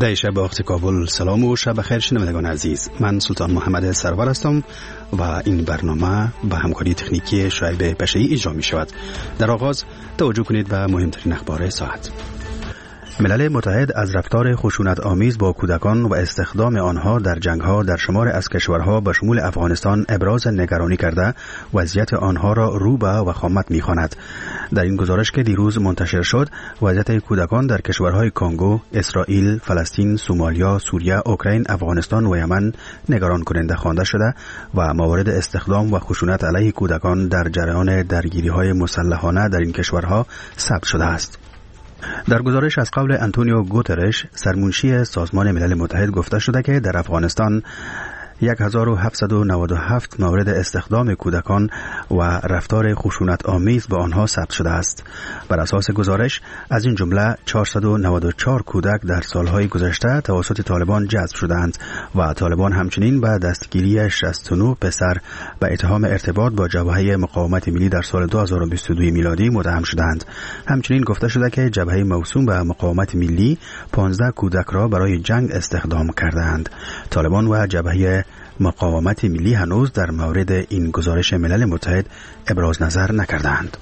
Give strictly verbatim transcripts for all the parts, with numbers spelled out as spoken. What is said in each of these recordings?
در شب وقت کابل سلام و شب خیر شنوندگان عزیز. من سلطان محمد سرور هستم و این برنامه به همکاری تکنیکی شعیب پشه‌ای اجرا می شود. در آغاز توجه کنید به مهمترین اخبار ساعت. ملل متحد از رفتار خشونت آمیز با کودکان و استخدام آنها در جنگ‌ها در شمار از کشورها به شمول افغانستان ابراز نگرانی کرده وضعیت آنها را رو به وخامت می‌خواند. در این گزارش که دیروز منتشر شد، وضعیت کودکان در کشورهای کنگو، اسرائیل، فلسطین، سومالیا، سوریه، اوکراین، افغانستان و یمن نگران کننده خوانده شده و موارد استخدام و خشونت علیه کودکان در جریان درگیری‌های مسلحانه در این کشورها ثبت شده است. در گزارش از قول انتونیو گوترش، سرمنشی سازمان ملل متحد، گفته شده که در افغانستان هزار و هفتصد و نود و هفت مورد استخدام کودکان و رفتار خشونت آمیز با آنها ثبت شده است. بر اساس گزارش، از این جمله چهارصد و نود و چهار کودک در سالهای گذشته توسط طالبان جذب شدند و طالبان همچنین به دستگیری شصت و نه پسر و اتهام ارتباط با جبهه مقاومت ملی در سال دو هزار و بیست و دو میلادی متهم شدند. همچنین گفته شده که جبهه موسوم به مقاومت ملی پانزده کودک را برای جنگ استخدام کردند. طالبان و جبهه مقاومت ملی هنوز در مورد این گزارش ملل متحد ابراز نظر نکردند.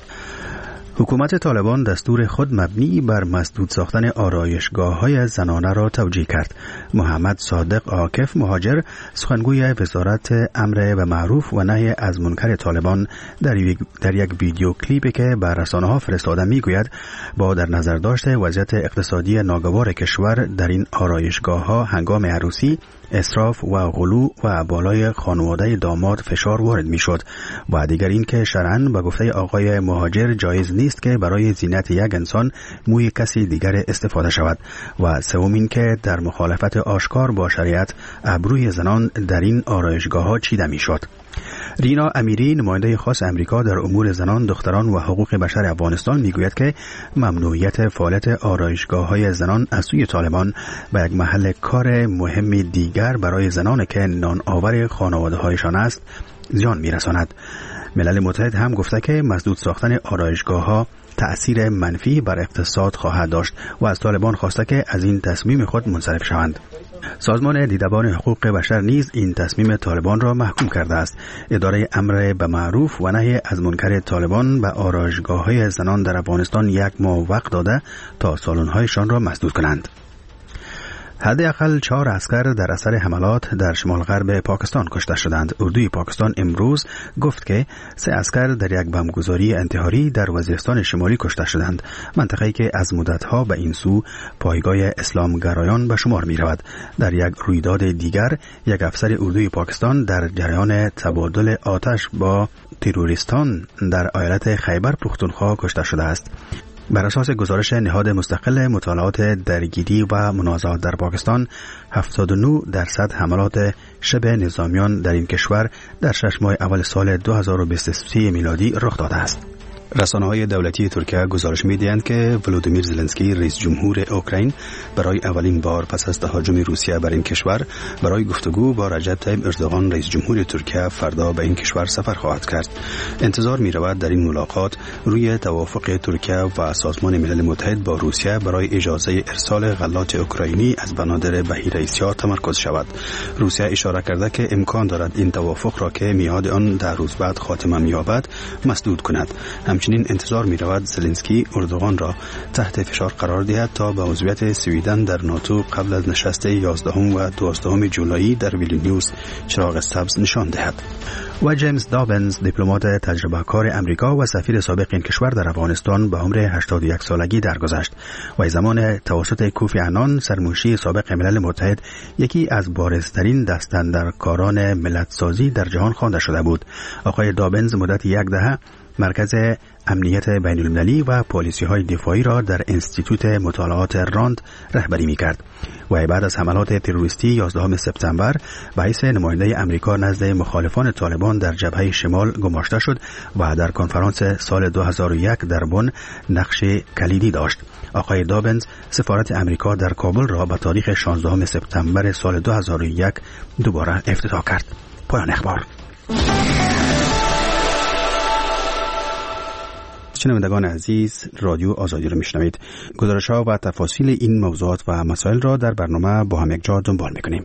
حکومت طالبان دستور خود مبنی بر مسدود ساختن آرایشگاه‌های زنانه را توجیه کرد. محمد صادق عاکف، مهاجر، سخنگوی وزارت امر به معروف و نهی از منکر طالبان، در یک, در یک ویدیو کلیپی که به رسانه‌ها فرستاده میگوید با در نظر داشته وضعیت اقتصادی ناگوار کشور در این آرایشگاه‌ها هنگام عروسی، اسراف و غلو و بالای خانواده داماد فشار وارد میشد و دیگر این که شرعاً به گفته آقای مهاجر جایز نیست که برای زینت یک انسان موی کسی دیگر استفاده شود و سوم این که در مخالفت آشکار با شریعت ابروی زنان در این آرایشگاه‌ها چیده میشد. رینا امیری، نماینده خاص امریکا در امور زنان، دختران و حقوق بشر افغانستان، میگوید که ممنوعیت فعالیت آرایشگاه‌های زنان از سوی طالبان به یک محل کار مهم دیگر برای زنان که نان آور خانواده‌هایشان است زیان میرساند. ملل متحد هم گفته که مسدود ساختن آرایشگاه‌ها تأثیر منفی بر اقتصاد خواهد داشت و از طالبان خواسته که از این تصمیم خود منصرف شوند. سازمان دیدبان حقوق بشر نیز این تصمیم طالبان را محکوم کرده است. اداره امر به معروف و نهی از منکر طالبان به آرایشگاه‌های زنان در افغانستان یک ماه وقت داده تا سالن‌هایشان را مسدود کنند. حداقل چهار عسکر در اثر حملات در شمال غرب پاکستان کشته شدند. اردوی پاکستان امروز گفت که سه عسکر در یک بمبگذاری انتحاری در وزیرستان شمالی کشته شدند، منطقه‌ای که از مدت‌ها به این سو پایگاه اسلامگرایان به شمار می‌رود. در یک رویداد دیگر، یک افسر اردوی پاکستان در جریان تبادل آتش با تروریستان در ایالت خیبر پختونخوا کشته شده است. بر اساس گزارش نهاد مستقل مطالعات درگیری و منازعات در پاکستان، هفتاد و نه درصد حملات شبه نظامیان در این کشور در شش ماه اول سال دو هزار و بیست و سه میلادی رخ داده است. رسانه‌های دولتی ترکیه گزارش می‌دهند که ولودیمیر زلنسکی، رئیس جمهور اوکراین، برای اولین بار پس از تهاجم روسیه بر این کشور برای گفتگو با رجب طیب اردوغان، رئیس جمهور ترکیه، فردا به این کشور سفر خواهد کرد. انتظار می‌رود در این ملاقات روی توافق ترکیه و سازمان ملل متحد با روسیه برای اجازه ارسال غلات اوکراینی از بنادر بحیره اسیا تمرکز شود. روسیه اشاره کرده که امکان دارد این توافق را که میعاد آن در روز بعد خاتمه می‌یابد مسدود کند. همچنین انتظار می رود زلنسکی اردوغان را تحت فشار قرار دهد تا به عضویت سویدن در ناتو قبل از نشست یازدهم و دوازدهم جولای در ویلنیوس چراغ سبز نشان دهد. و جیمز دابنز، دیپلمات تجربه کار امریکا و سفیر سابق این کشور در افغانستان، به عمر هشتاد و یک سالگی درگذشت و زمان توسط کوفی عنان، سرمنشی سابق ملل متحد، یکی از بارزترین دستاندرکاران ملت‌سازی در جهان خوانده شده بود. آقای دابنز مدت یک دهه مرکز امنیت بین المللی و پالیسی های دفاعی را در انستیتوت مطالعات راند رهبری می کرد و بعد از حملات تروریستی یازدهم سپتامبر به حیث نماینده امریکا نزد مخالفان طالبان در جبهه شمال گماشته شد و در کنفرانس سال دو هزار و یک در بن نقش کلیدی داشت. آقای دابنز سفارت امریکا در کابل را به تاریخ شانزدهم سپتامبر سال دو هزار و یک دوباره افتتاح کرد. پایان اخبار. شنوندگان عزیز، رادیو آزادی را میشنوید. گزارش‌ها و تفاصیل این موضوعات و مسائل را در برنامه با هم یک جا دنبال می‌کنیم.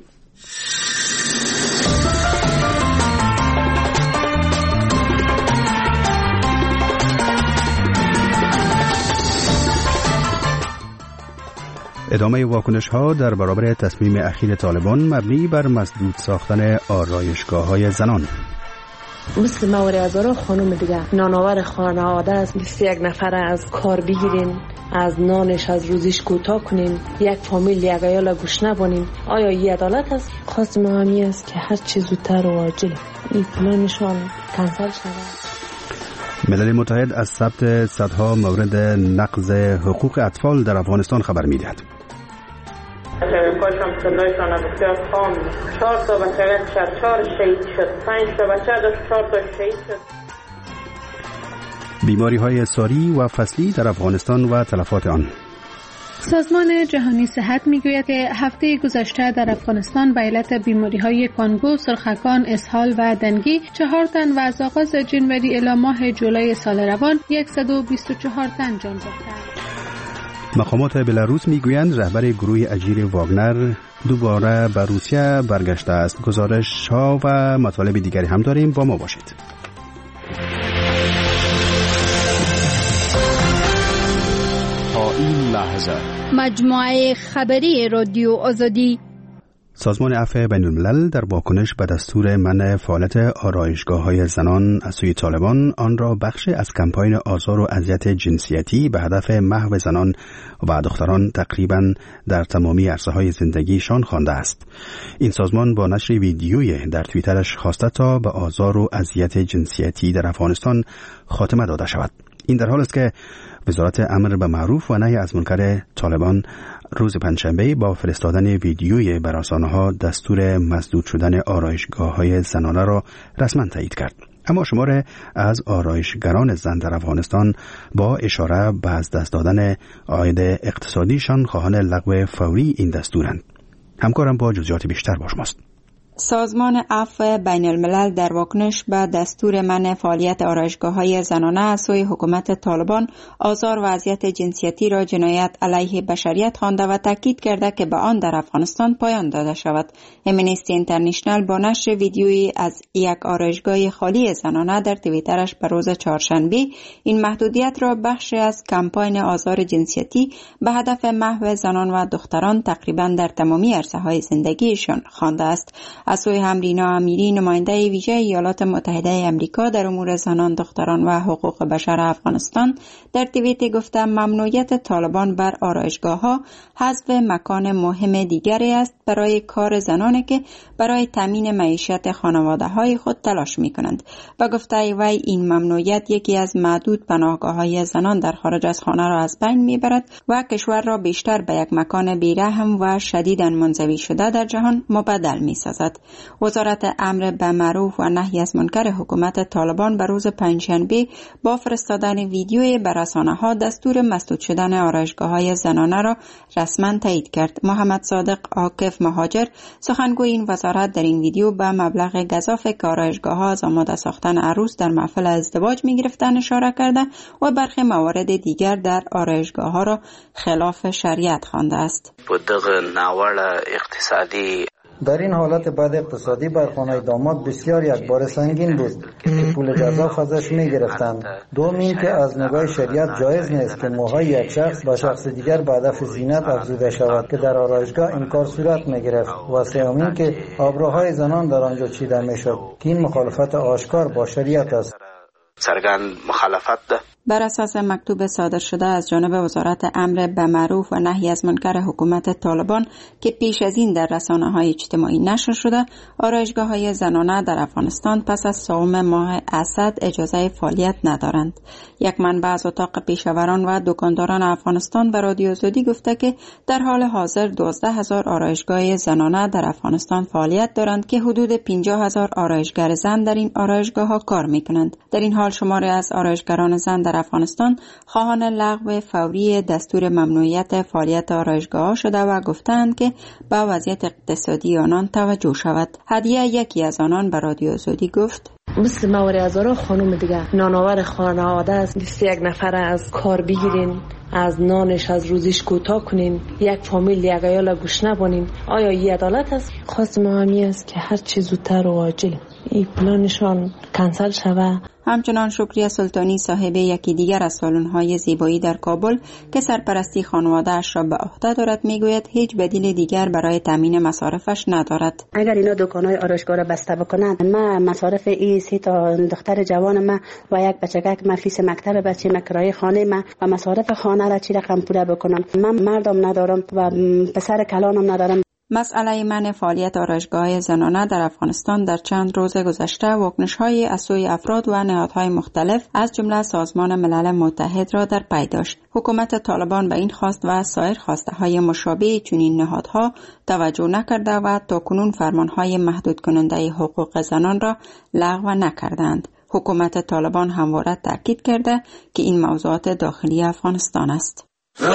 ادامه واکنش‌ها در برابر تصمیم اخیر طالبان مبنی بر مسدود ساختن آرایشگاه‌های زنان. مثل موارد هزارا خانم دیگه نانآور خانواده است، بیست یک نفر از کار بگیرین، از نانش از روزیش کوتاه کنیم، یک فامیل یک عیال گوش نبانیم. آیا این عدالت است؟ خواست ما همی است که هر چیز زودتر و عاجل این پلانشان کنسل شود. ملل متحد از ثبت صدها مورد نقض حقوق اطفال در افغانستان خبر می‌دهد. کاشم صدایشان بسیار خام. چهار تا بچه شد، چهار شهید شد، پنج تا بچه داشت، چهار تا شهید شد. بیماری های ساری و فصلی در افغانستان و تلفات آن. سازمان جهانی صحت میگوید که هفته گذشته در افغانستان به علت بیماری‌های کانگو، سرخکان، اسهال و دنگی چهار تن و از آغاز جنوری الی ماه جولای سال روان صد و بیست و چهار تن جان باختند. مقامات بلاروس میگویند رهبر گروه اجیر واگنر دوباره به روسیه برگشته است. گزارش ها و مطالب دیگری هم داریم، با ما باشید. تا این لحظه مجموعه خبری رادیو آزادی. سازمان عفو بین الملل در واکنش به دستور منع فعالیت آرایشگاه‌های زنان از سوی طالبان آن را بخشی از کمپاین آزار و اذیت جنسیتی به هدف محو زنان و دختران تقریباً در تمامی عرصه‌های زندگیشان خوانده است. این سازمان با نشر ویدیویی در توییترش خواسته تا به آزار و اذیت جنسیتی در افغانستان خاتمه داده شود. این در حال است که وزارت امر به معروف و نهی از منکر طالبان روز پنجشنبه با فرستادن ویدیوی بر رسانه‌ها دستور مسدود شدن آرایشگاه‌های زنانه را رسما تایید کرد. اما شمار از آرایشگران زن در افغانستان با اشاره به از دست دادن عاید اقتصادیشان خواهان لغو فوری این دستورند. همکارم با جزئیات بیشتر با شماست. سازمان عفو بین الملل در واکنش به دستور منع فعالیت آرایشگاه‌های زنانه از سوی حکومت طالبان آزار و اذیت جنسیتی را جنایت علیه بشریت خوانده و تاکید کرده که به آن در افغانستان پایان داده شود. امنیستی اینترنشنال با نشر ویدیویی از یک آرایشگاه خالی زنانه در توییترش به روز چهارشنبه این محدودیت را بخشی از کمپاین آزار جنسیتی به هدف محو زنان و دختران تقریبا در تمامی عرصه‌های زندگیشان خوانده است. از سوی همرینا امیری نماینده ویژه ایالات متحده امریکا در امور زنان، دختران و حقوق بشر افغانستان در توییت گفته ممنوعیت طالبان بر آرایشگاه‌ها حذف مکان مهم دیگری است برای کار زنانی که برای تامین معیشت خانواده‌های خود تلاش می‌کنند. و گفته وی این ممنوعیت یکی از معدود پناهگاه‌های زنان در خارج از خانه را از بین می‌برد و کشور را بیشتر به یک مکان بی‌رحم و شدیداً منزوی شده در جهان مبدل می‌سازد. وزارت امر به معروف و نهی از منکر حکومت طالبان به روز پنجشنبه با فرستادن ویدیوی به رسانه‌ها دستور مسدود شدن آرایشگاه‌های زنانه را رسما تایید کرد. محمد صادق عاکف مهاجر سخنگوی این وزارت در این ویدیو به مبلغ گزافه که آرایشگاه‌ها از آماده ساختن عروس در محفل ازدواج می‌گرفتند اشاره کرده و برخی موارد دیگر در آرایشگاه‌ها را خلاف شریعت خوانده است. دغه ناوړه اقتصادی در این حالت بد اقتصادی بر خانه داماد بسیار یک بار سنگین بود که پول جزا ازش می گرفتند. دوم این که از نگاه شریعت جایز نیست که موهای یک شخص با شخص دیگر به هدف زینت افزوده شود که در آرایشگاه این کار صورت می گرفت. و سوم این که آبروهای زنان در آنجا چیده می شد که این مخالفت آشکار با شریعت است. سرگند مخالفت ده. بر اساس مکتوب صادر شده از جانب وزارت امر به معروف و نهی از منکر حکومت طالبان که پیش از این در رسانه‌های اجتماعی نشر شده، آرایشگاه‌های زنانه در افغانستان پس از صوم ماه اسد اجازه فعالیت ندارند. یک منبع از اتاق پیشاوران و دکانداران افغانستان به رادیو آزادی گفته که در حال حاضر دوازده هزار آرایشگاه زنانه در افغانستان فعالیت دارند که حدود پنجاه هزار آرایشگر زن در این آرایشگاه‌ها کار می‌کنند. در این حال شماری از آرایشگران زن در در افغانستان خواهان لغو فوری دستور ممنوعیت فعالیت آرایشگاه‌ها شده و گفتند که با وضعیت اقتصادی آنان توجه شود. هدیه یکی از آنان به رادیو آزادی گفت: مثل موری هزارا خانم دیگه نانآور خانواده است، بیست و یک نفر از کار بگیرین، از نانش از روزیش کوتاه کنین، یک فامیل یک عیال گوش نبانین. آیا این عدالت است؟ خواست ما همی است که هر چی زودتر و عاجل این پلانشان کنسل شود. همچنان شکریه سلطانی صاحب یکی دیگر از سالن‌های زیبایی در کابل که سرپرستی خانواده‌اش را به عهده دارد میگوید هیچ بدیل دیگر برای تامین مصارفش ندارد. اگر اینا دکان‌های آرایشگاه را بسته بکنند، ما مصارف این سه تا دختر جوان ما و یک بچگک ما فیس مکتب بچه ما کرایه خانه ما و مصارف خانه را چی رقم پوره بکنم. من مردم ندارم و پسر کلانم ندارم. مسئله منع فعالیت آرایشگاه‌های زنانه در افغانستان در چند روز گذشته واکنش‌های از سوی افراد و نهادهای مختلف از جمله سازمان ملل متحد را در پی داشت. حکومت طالبان به این خواست و سایر خواسته‌های مشابه چنین نهادها توجه نکرده و تاکنون فرمان‌های محدود کننده حقوق زنان را لغو نکردند. حکومت طالبان همواره تاکید کرده که این موضوعات داخلی افغانستان است.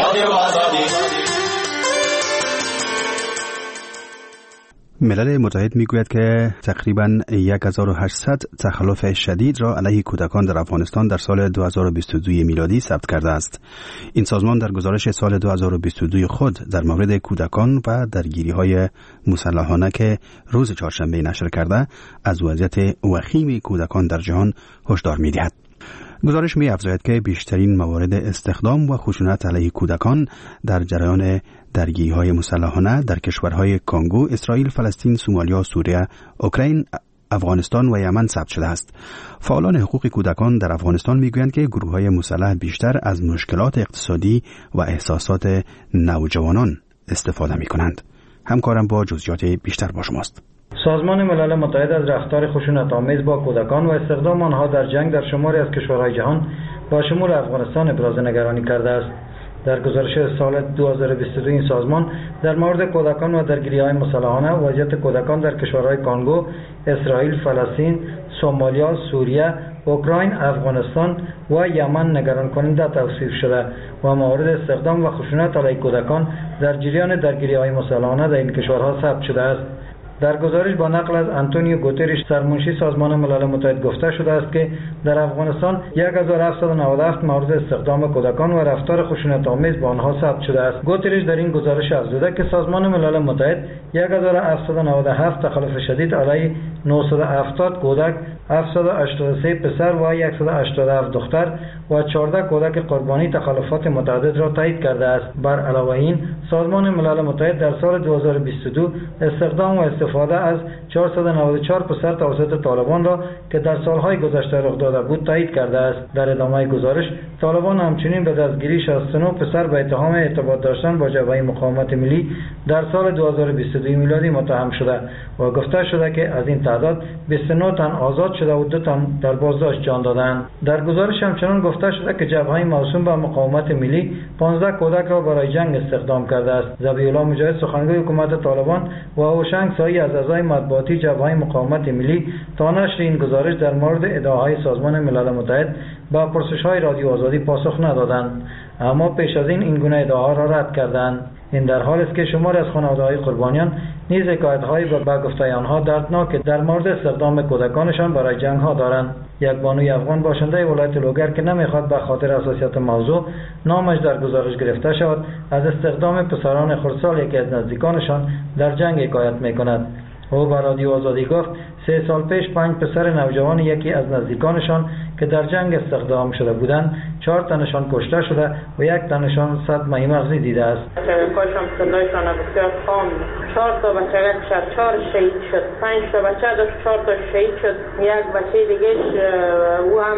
ملل متحد میگوید که تقریباً هزار و هشتصد تخلف شدید را علیه کودکان در افغانستان در سال دو هزار و بیست و دو میلادی ثبت کرده است. این سازمان در گزارش سال دو هزار و بیست و دو خود در مورد کودکان و درگیری‌های مسلحانه که روز چهارشنبه نشر کرده از وضعیت وخیم کودکان در جهان هشدار می‌دهد. گزارش می افزاید که بیشترین موارد استخدام و خشونت علیه کودکان در جریان درگیری‌های مسلحانه در کشورهای کانگو، اسرائیل، فلسطین، سومالیا، سوریه، اوکراین، افغانستان و یمن ثبت شده است. فعالان حقوق کودکان در افغانستان میگویند که گروه‌های مسلح بیشتر از مشکلات اقتصادی و احساسات نوجوانان استفاده می‌کنند. همکارم با جزئیات بیشتر با شماست. سازمان ملل متحد از رفتار خشونت‌آمیز با کودکان و استخدام آنها در جنگ در شماری از کشورهای جهان با شمول افغانستان ابراز نگرانی کرده است. در گزارش سال دو هزار و بیست و دو این سازمان در مورد کودکان و درگیری‌های مسلحانه و وضعیت کودکان در کشورهای کانگو، اسرائیل، فلسطین، سومالیا، سوریه، اوکراین، افغانستان و یمن نگران کننده توصیف شده و موارد استخدام و خشونت علیه کودکان در جریان درگیری‌های مسلحانه در این کشورها ثبت شده است. در گزارش با نقل از آنتونیو گوتریش سرمنشی سازمان ملل متحد گفته شده است که در افغانستان هزار و هفتصد و نود و هفت مورد استخدام کودکان و رفتار خشونت‌آمیز با آنها ثبت شده است. گوتریش در این گزارش افزوده که سازمان ملل متحد هزار و هفتصد و نود و هفت تخلف شدید علیه نهصد و هفتاد کودک، هفتصد و هشتاد و سه پسر و صد و هشتاد و هفت دختر و چهارده کودک قربانی تخلفات متعدد را تایید کرده است. بر علاوه این سازمان ملل متحد در سال دو هزار و بیست و دو استخدام و استفاده از چهارصد و نود و چهار پسر توسط طالبان را که در سالهای گذشته رخ داده بود تایید کرده است. در ادامه گزارش طالبان همچنین به دستگیری شصت و نه پسر به اتهام ارتباط داشتن با جبهه مقاومت ملی در سال دو هزار و بیست و دو میلادی متهم شده و گفته شده که از این تعداد بیست و نه تن آزاد شده و دو تن در بازداشت جان دادند. در گزارش همچنین گفته شده که جبهه موسوم به مقاومت ملی پانزده کودک را برای جنگ استخدام کرده است. ذبیح الله مجاهد سخنگوی حکومت طالبان و هوشنگ سایی از اعضای مطبوعاتی جبهه مقاومت ملی تا نشر این گزارش در مورد ادعاهای سازمان ملل متحد با پرسش‌های رادیو آزادی پاسخ ندادند، اما پیش از این این گونه ادعاها را رد کردند. این در حالی است که شماری از خانواده‌های قربانیان نیز حکایت‌هایی به گفته آنها دردناک در مورد استخدام کودکانشان برای جنگ‌ها دارند. یک بانوی افغان باشنده ولایت لوگر که نمی‌خواد به خاطر حساسیت موضوع نامش در گزارش گرفته شود، از استخدام پسران خردسال یکی از نزدیکانشان در جنگ حکایت می‌کند. او به رادیو آزادی گفت سه سال پیش پنج پسر نوجوان یکی از نزدیکانشان که در جنگ استخدام شده بودند، چهار تنشان کشته شده و یک تنشان صدمه مغزی دیده است. کاشم صدایشان بسیار خام. چهار تا بچه چهار شهید شد، پنج تا بچه داشت، چهار تا شهید شد. یک بچه دیگه او هم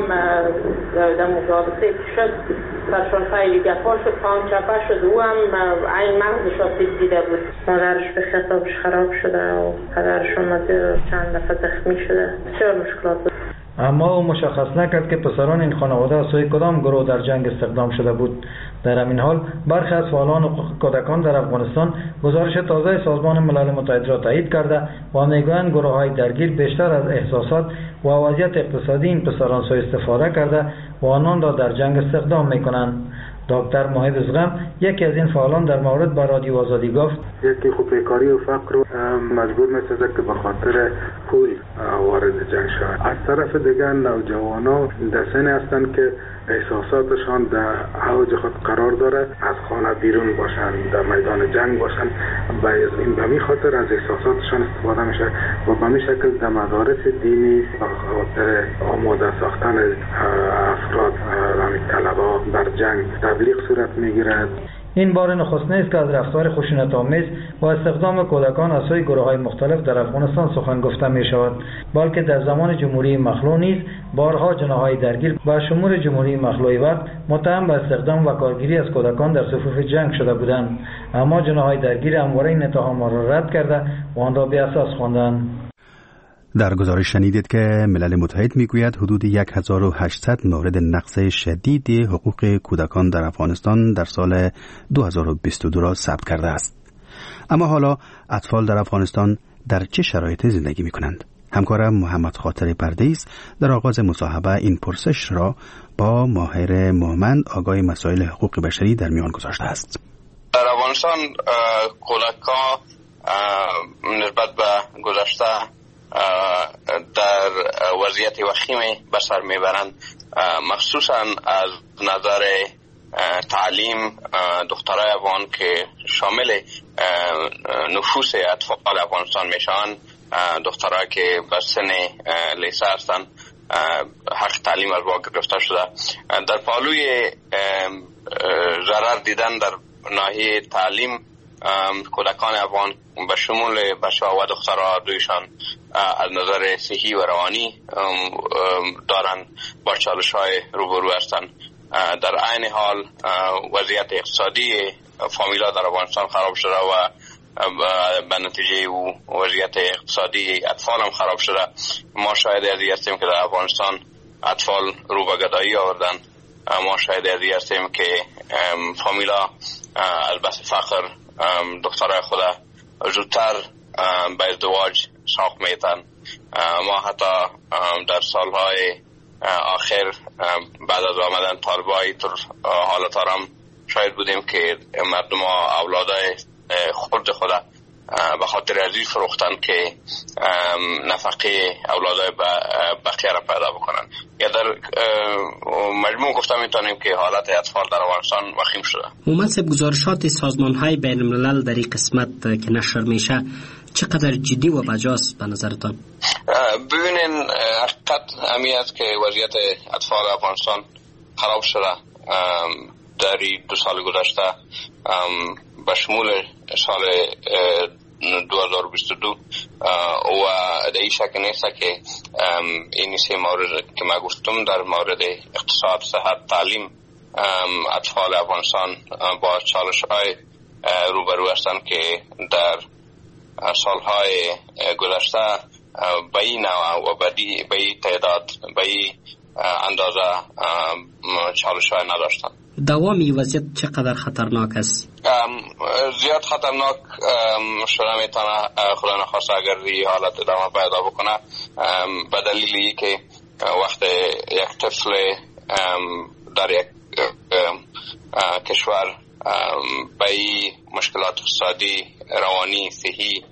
در مجابسه شد، سرشان خیلی گفا شد، پام چپه شد، او هم این مغزش آسیب دیده بود. مادرش به خطابش خراب شده و پدرشون چند دفعه زخمی شده. بسیار مشکلات بود. اما او مشخص نکرد که پسران این خانواده از سوی کدام گروه در جنگ استخدام شده بود. در همین حال برخی از فعالان حقوق کودکان در افغانستان گزارش تازه سازمان ملل متحد را تایید کرده و میگویند گروه‌های درگیر بیشتر از احساسات و وضعیت اقتصادی این پسران سوء استفاده کرده و آنان را در جنگ استخدام میکنند. دکتر محب ازغم یکی از این فعالان در مورد با رادیو آزادی گفت یکی خب بیکاری و فقر رو مجبور می‌سازه که به خاطر پول وارد جنگ شود. از طرف دیگر نوجوانان در سنی هستند که احساساتشان در اوج خود قرار داره، از خانه بیرون باشن، در میدان جنگ باشن، و این به می خاطر از احساساتشان استفاده میشه و به می شکل در مدارس دینی به خاطر آماده ساختن افراد و طلبا در جنگ تبلیغ صورت میگیرد. این بار نخست نیست که از رفتار خشونت‌آمیز و استخدام کودکان از سوی گروه‌های مختلف در افغانستان سخن گفته می شود، بلکه در زمان جمهوری مخلوع نیز بارها جناح‌های درگیر با شمول جمهوری مخلوعی وقت متهم به استخدام و کارگیری از کودکان در صفوف جنگ شده بودند، اما جناح‌های درگیر همواره این اتهام را رد کرده و آن را بی‌اساس خواندند. در گزارش شنیدید که ملل متحد میگوید حدود هزار و هشتصد مورد نقض شدید حقوق کودکان در افغانستان در سال دو هزار و بیست و دو را ثبت کرده است. اما حالا اطفال در افغانستان در چه شرایطی زندگی میکنند؟ همکارم محمد خاطر پردیس در آغاز مصاحبه این پرسش را با ماهر مومند آگاه مسائل حقوق بشری در میان گذاشته است. در افغانستان کودکان نسبت به گذشته در وضعیت وخیمی به سر میبرند، مخصوصا از نظر تعلیم. دخترای افغان که شامل نفوس اطفال افغانستان میشن، دخترای که به سن لیسه هستند، حق تعلیم از واقع گرفته شده. در پالوی ضرر دیدن در ناحیه تعلیم کودکان افغان به شمول بچه و دخترها دویشان از نظر صحی و روانی دارن با چالش های روبرو هستند. در عین حال وضعیت اقتصادی فامیلا در افغانستان خراب شده و به نتیجه او وضعیت اقتصادی اطفال هم خراب شده. ما شاهد ازی هستیم که در افغانستان اطفال رو به گدایی آوردن. ما شاهد ازی هستیم که فامیلا از بس فقر دخترای خود زودتر به ازدواج ساخت میتن. ما حتی در سالهای آخر بعد از آمدن طالبای تر حالت هم شاید بودیم که مردم ها اولادای خورد خود به خاطر ازی فروختن که نفقه اولادای بقیه را پیدا بکنن. یا در مجموع گفتم میتونیم که حالت اطفال در افغانستان وخیم شده. مومند صاحب، گزارشات سازمان های بین الملل در این قسمت که نشر میشه چقدر جدی و بجاست به نظرتان؟ ببینین، حقیقت همین است که وضعیت اطفال افغانستان خراب شده. در دو سال گذشته به شمول سال دو هزار و بیست و دو و در این شک نیست که این سه مورد که ما گفتم در مورد اقتصاد، صحت، تعلیم، اطفال افغانستان با چالش های روبرو هستند که در سالهای گذشته به این نوع و به این تعداد به این اندازه چالش های نداشتند. دوامی وضعیت چقدر خطرناک است؟ زیاد خطرناک شده میتونه خدا نخواسته اگر این حالت ادامه پیدا بکنه، به دلیلی که وقت یک طفل در یک کشور به این مشکلات اقتصادی، روانی، صحی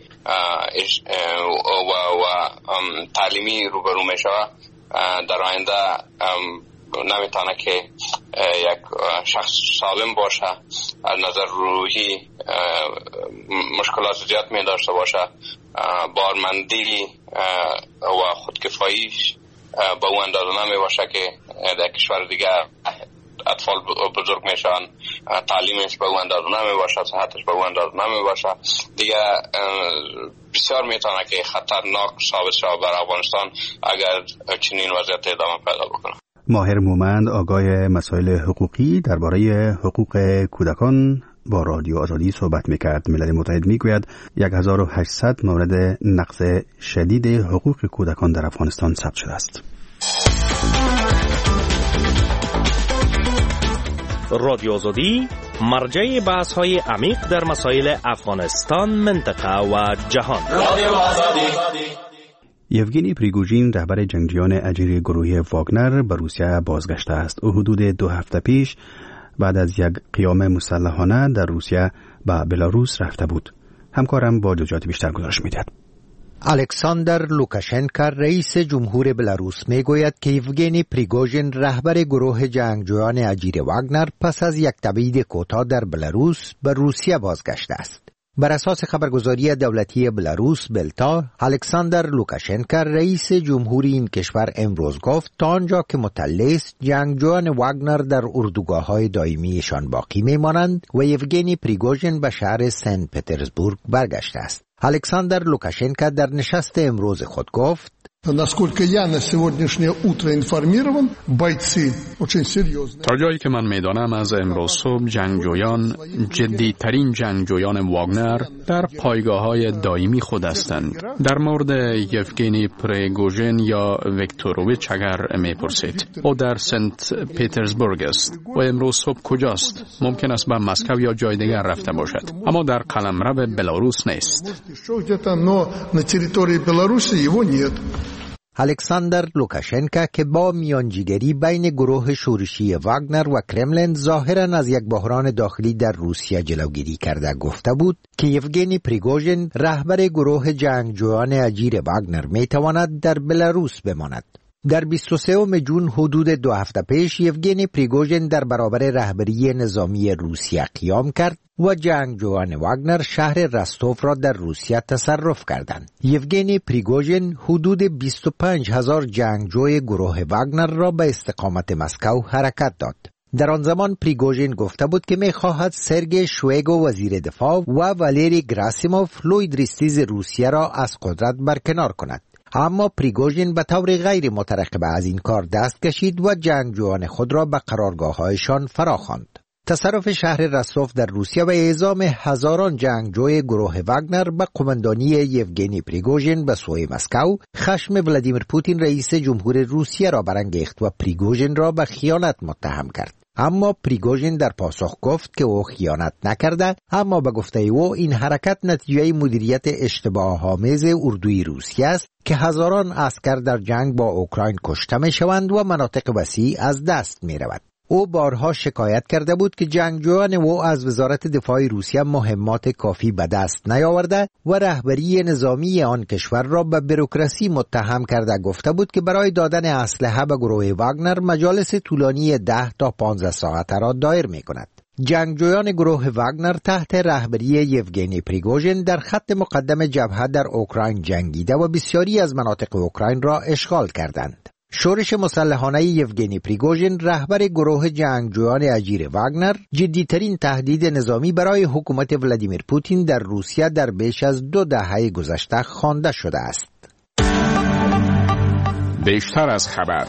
و, و تعلیمی روبرو میشه، در آینده نمیتونه که یک شخص سالم باشه، از نظر روحی مشکلات زیاد می داشته باشه، بارمندی و خودکفاییش به اون اندازه نمی باشه که در کشور دیگه اطفال بزرگ میشن، تعلیمش به اون اندازه نمی باشه، صحتش به اون اندازه نمی باشه، دیگه بسیار میتونه که خطرناک ثابت شه بر افغانستان اگر چنین وضعیت ادامه پیدا بکنه. ماهر مومند آگاه مسائل حقوقی درباره حقوق کودکان با رادیو آزادی صحبت میکرد. ملل متحد میگوید هزار و هشتصد مورد نقض شدید حقوق کودکان در افغانستان ثبت شده است. رادیو آزادی مرجع بحث های عمیق در مسائل افغانستان، منطقه و جهان. رادیو آزادی. یوگنی پریگوژین رهبر جنگجویان اجیر گروه واگنر به روسیه بازگشته است. او حدود دو هفته پیش بعد از یک قیام مسلحانه در روسیه به بلاروس رفته بود. همکارم با جزئیات بیشتر گزارش می‌دهد. الکساندر لوکاشنکا رئیس جمهور بلاروس میگوید که یوگنی پریگوژین رهبر گروه جنگجویان اجیر واگنر پس از یک تبعید کوتاه در بلاروس به روسیه بازگشته است. بر اساس خبرگزاری دولتی بلاروس بلتا، الکساندر لوکاشنکا رئیس جمهوری این کشور امروز گفت تا آنجا که مطلع است جنگجویان واگنر در اردوگاه‌های دائمیشان باقی میمانند و یوگنی پریگوژین به شهر سن پترزبورگ برگشته است. الکساندر لوکاشنکا در نشست امروز خود گفت: Насколько я на сегодняшнее утро информирован, бойцы очень серьезные. تا جایی که من میدانم از امروز صبح جنگجویان جدی ترین جنگجویان واگنر در پایگاه‌های دائمی خود هستند. در مورد یوگنی پریگوژین یا ویکتوروویچ اگر میپرسید، او در سنت پترزبورگ است و امروز صبح کجاست؟ ممکن است به مسکو یا جای دیگر رفته باشد، اما در قلمرو بلاروس نیست. الکساندر لوکاشنکا که با میانجیگری بین گروه شورشی واگنر و کرملین ظاهراً از یک بحران داخلی در روسیه جلوگیری کرده گفته بود که یوگنی پریگوژین رهبر گروه جنگجویان اجیر واگنر میتواند در بلاروس بماند. در بیست و سوم ژوئن حدود دو هفته پیش یوگنی پریگوژین در برابر رهبری نظامی روسیه قیام کرد و جنگجویان واگنر شهر رستوف را در روسیه تصرف کردند. یوگنی پریگوژین حدود بیست و پنج هزار جنگجوی گروه واگنر را به استقامت مسکو حرکت داد. در آن زمان پریگوژین گفته بود که می‌خواهد سرگئی شویگو وزیر دفاع و والری گراسیموف لوید ریستیز روسیه را از قدرت برکنار کند. اما پریگوژین به طور غیر مترقبه از این کار دست کشید و جنگجویان خود را به قرارگاه‌هایشان فراخواند. تصرف شهر رستوف در روسیه و اعزام هزاران جنگجوی گروه واگنر به قماندانی یوگنی پریگوژین به سوی مسکو خشم ولادیمیر پوتین رئیس جمهور روسیه را برانگیخت و پریگوژین را به خیانت متهم کرد. اما پریگوژین در پاسخ گفت که او خیانت نکرده، اما به گفته او این حرکت نتیجه مدیریت اشتباه‌آمیز اردوی روسیه است که هزاران عسکر در جنگ با اوکراین کشته می‌شوند و مناطق وسیع از دست می‌رود. او بارها شکایت کرده بود که جنگجویان او از وزارت دفاع روسیه مهمات کافی به دست نیاورده و رهبری نظامی آن کشور را به بوروکراسی متهم کرده گفته بود که برای دادن اسلحه به گروه واگنر مجالس طولانی ده تا پانزده ساعته را دایر می کند. جنگجویان گروه واگنر تحت رهبری یوگنی پریگوژین در خط مقدم جبهه در اوکراین جنگیده و بسیاری از مناطق اوکراین را اشغال کردند. شورش مسلحانه یوگنی پریگوژین رهبر گروه جنگجویان اجیر واگنر جدیترین تهدید نظامی برای حکومت ولادیمیر پوتین در روسیه در بیش از دو دهه گذشته خوانده شده است. بیشتر از خبر.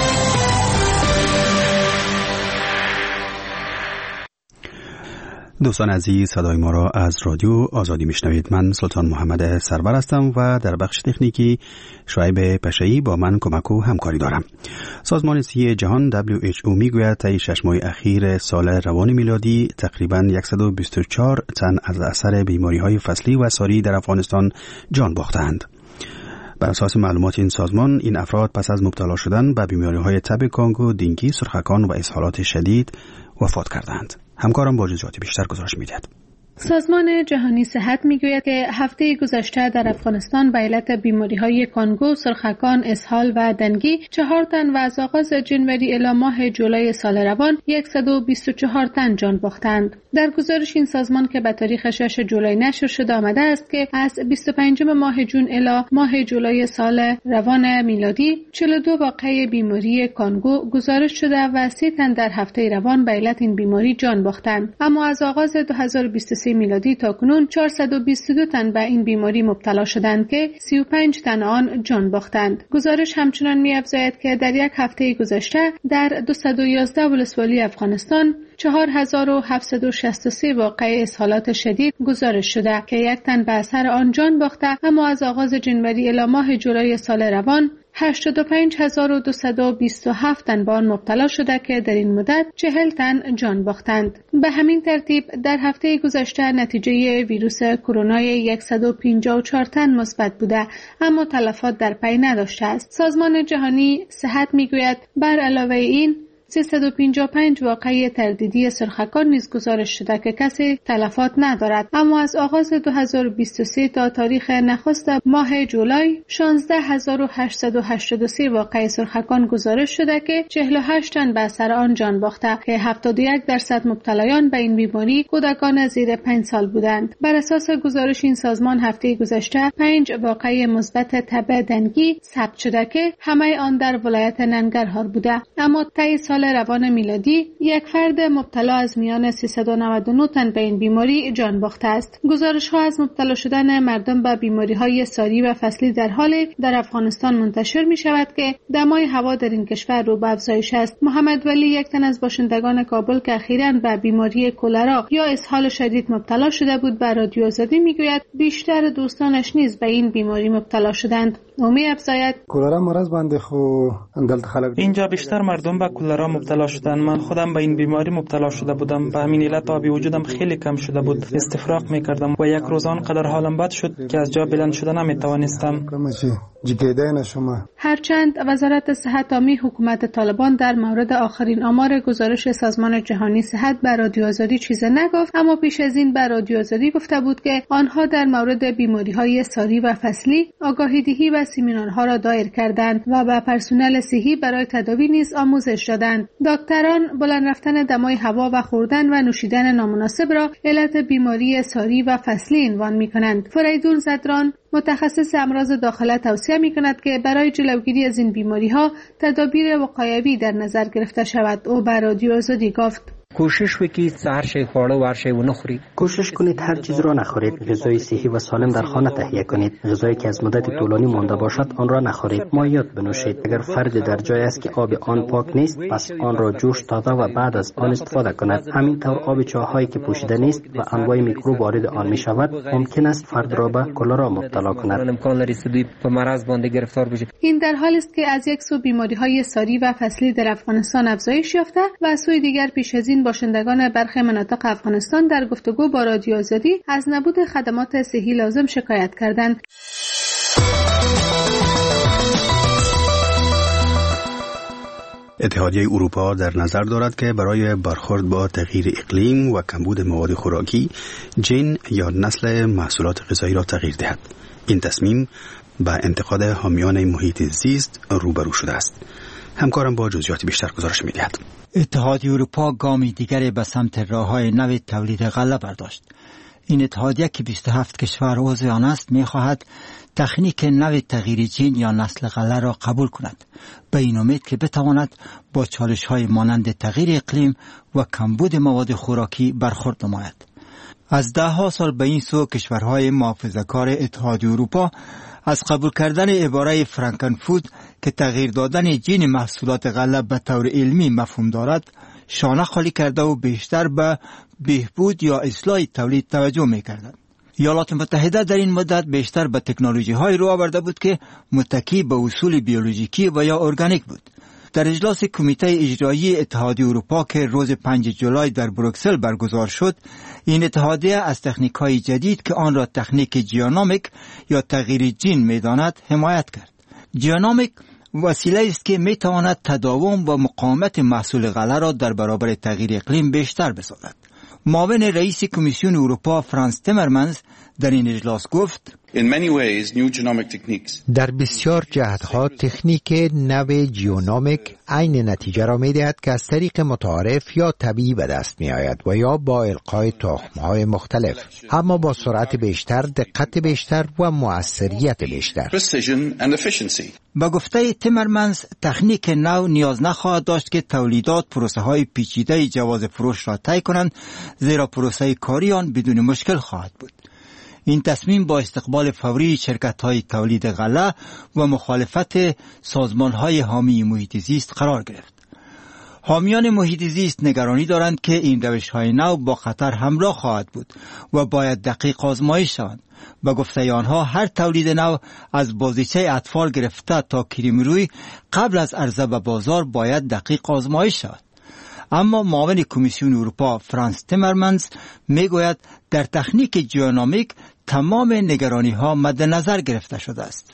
دوستان عزیز، صدای ما را از رادیو آزادی میشنوید. من سلطان محمد سرور هستم و در بخش تکنیکی شعیب پشایی با من کمک و همکاری دارم. سازمان صحی جهان دبلیو اچ او میگوید طی شش ماه اخیر سال روان میلادی تقریباً صد و بیست و چهار تن از اثر بیماری‌های فصلی و ساری در افغانستان جان باختند. بر اساس معلومات این سازمان، این افراد پس از مبتلا شدن به بیماری‌های تب کانگو، دینگی، سرخکان و اسهالات شدید وفات کردند. همکارم با جزئیات بیشتر گزارش می‌دهد. سازمان جهانی صحت میگوید که هفته گذشته در افغانستان به علت بیماری‌های کانگو، سرخکان، اسهال و دنگی چهار تن و از آغاز جنوری الی ماه جولای سال روان صد و بیست و چهار تن جان باختند. در گزارش این سازمان که به تاریخ شش جولای نشر شده آمده است که از بیست و پنجم ماه جون الی ماه جولای سال روان میلادی چهل و دو واقعه بیماری کانگو گزارش شده و سی تن در هفته روان به علت این بیماری جان باختند. اما از آغاز دو هزار و بیست و سه میلادی تا کنون چهارصد و بیست و دو تن به این بیماری مبتلا شدند که سی و پنج تن آن جان باختند. گزارش همچنان می‌افزاید که در یک هفته گذشته در دویست و یازده ولسوالی افغانستان چهار هزار و هفتصد و شصت و سه واقعه اسهالات شدید گزارش شده که یک تن به اثر آن جان باخته، اما از آغاز جنوری الی ماه جولای سال روان هشتاد و پنج هزار و دویست و بیست و هفت تن به آن مبتلا شده که در این مدت چهل تن جان باختند. به همین ترتیب در هفته گذشته نتیجه ویروس کرونا صد و پنجاه و چهار تن مثبت بوده، اما تلفات در پی نداشته است. سازمان جهانی صحت میگوید بر علاوه این سیصد و پنجاه و پنج واقعه تردیدی سرخکان نیز گزارش شده که کسی تلفات ندارد، اما از آغاز دو هزار و بیست و سه تا تاریخ نخست ماه جولای شانزده هزار و هشتصد و هشتاد و سه واقعه سرخکان گزارش شده که چهل و هشت تن به اثر آن جان باخته که هفتاد و یک درصد مبتلایان به این بیماری کودکان زیر پنج سال بودند. بر اساس گزارش این سازمان هفته گذشته پنج واقعه مثبت تب دنگی ثبت شده که همه آن در ولایت ننگرهار بوده، اما طی سال روان میلادی یک فرد مبتلا از میان سیصد و نود و نه تن به این بیماری جان باخته است. گزارش ها از مبتلا شدن مردم به بیماری های ساری و فصلی در حال در افغانستان منتشر می شود که دمای هوا در این کشور رو به افزایش است. محمد ولی یک تن از باشندگان کابل که اخیراً به بیماری کلرا یا اسهال شدید مبتلا شده بود به رادیو آزادی میگوید بیشتر دوستانش نیز به این بیماری مبتلا شدند. اومی افزاید کلرا مرض بنده خو اینجا بیشتر مردم به کلرا مبتلا شدن. من خودم به این بیماری مبتلا شده بودم، به همین علت آبی وجودم خیلی کم شده بود، استفراغ میکردم و یک روز آنقدر حالم بد شد که از جا بلند شدن نمیتوانستم. هرچند وزارت صحت عامی حکومت طالبان در مورد آخرین آمار گزارش سازمان جهانی صحت به رادیو آزادی چیزی نگفت، اما پیش از این به رادیو آزادی گفته بود که آنها در مورد بیماری‌های ساری و فصلی آگاهی‌دهی و سمینارها را دایر کردند و به پرسنل صحی برای تداوی نیز آموزش دادند. دکتران بلند رفتن دمای هوا و خوردن و نوشیدن نامناسب را علت بیماری ساری و فصلی عنوان می‌کنند. فریدون زدران متخصص امراض داخله توصیه می‌کند که برای جلوگیری از این بیماری‌ها تدابیر وقایوی در نظر گرفته شود. او به رادیو آزادی گفت کوشش وکید هر شی خورده و هر شی و نخورید. کوشش کنید هر چیز را نخورید. غذای صحی و سالم در خانه تهیه کنید. غذایی که از مدت طولانی مانده باشد آن را نخورید. مایعات بنوشید. اگر فرد در جای است که آب آن پاک نیست، پس آن را جوش داده و بعد از آن استفاده کند. همینطور آب چاهایی که پوشیده نیست و انواع میکروب وارد آن می شود، ممکن است فرد را به کلرا مبتلا کند. این در حالی است که از یک سو بیماری‌های ساری و فصلی در افغانستان افزایش یافته و از سوی دیگر پیش از این باشندگان برخی مناطق افغانستان در گفتگو با رادیو آزادی از نبود خدمات صحی لازم شکایت کردند. اتحادیه اروپا در نظر دارد که برای برخورد با تغییر اقلیم و کمبود مواد خوراکی جین یا نسل محصولات غذایی را تغییر دهد. این تصمیم با انتقاد حامیان محیط زیست روبرو شده است. همکارم با جزئیات بیشتر گزارش می‌دهد. اتحادیه اروپا گامی دیگری به سمت راه‌های نو تولید غله برداشت. این اتحادیه که بیست و هفت کشور عضو آن است می‌خواهد تکنیک نو تغییر جین یا نسل غله را قبول کند، به این امید که بتواند با چالش‌های مانند تغییر اقلیم و کمبود مواد خوراکی برخورد نماید. از ده ها سال به این سو کشورهای محافظه‌کار اتحادیه اروپا از قبول کردن عباره فرانکن فود که تغییر دادن جین محصولات غله به طور علمی مفهوم دارد شانه خالی کرده و بیشتر به بهبود یا اصلاح تولید توجه می‌کردند. ایالات متحده در این مدت بیشتر به تکنولوژی های رو آورده بود که متکی به اصول بیولوژیکی و یا ارگانیک بود. در اجلاس کمیته اجرایی اتحادیه اروپا که روز پنجم جولای در بروکسل برگزار شد، این اتحادیه از تکنیک های جدید که آن را تکنیک جیانومیک یا تغییر جین می‌داند حمایت کرد. جیانومیک وسیله است که می‌تواند تداوم و مقاومت محصول غله را در برابر تغییر اقلیم بیشتر بسازد. معاون رئیس کمیسیون اروپا فرانس تیمرمنز در این اجلاس گفت: در بسیار جهتها تکنیک نو جیونومیک عین نتیجه را می دهد که از طریق متعارف یا طبیعی به دست می آید و یا با القای تخم‌های مختلف، اما با سرعت بیشتر، دقت بیشتر و مؤثریت بیشتر. با گفته تیمرمنز تکنیک نو نیاز نخواهد داشت که تولیدات پروسه های پیچیده جواز فروش را طی کنند، زیرا پروسه کاری آن بدون مشکل خواهد بود. این تصمیم با استقبال فوری شرکت‌های تولید غله و مخالفت سازمان‌های حامی محیط زیست قرار گرفت. حامیان محیط زیست نگرانی دارند که این روش‌های نو با خطر همراه خواهد بود و باید دقیق آزمایش شوند. به گفته آنها هر تولید نو از بازیچه اطفال گرفته تا کریم روی قبل از عرضه به بازار باید دقیق آزمایش شود. اما معاون کمیسیون اروپا فرانس تیمرمنز میگوید در تکنیک جیونومیک تمام نگرانی ها مد نظر گرفته شده است.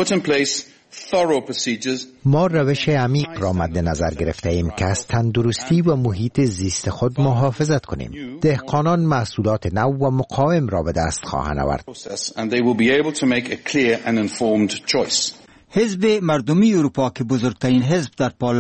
ما روش عمیق را مد نظر گرفته ایم که از تندرستی و محیط زیست خود محافظت کنیم. دهقانان محصولات نو و مقاوم را به دست خواهند آورد. حزب مردمی اروپا که بزرگترین حزب در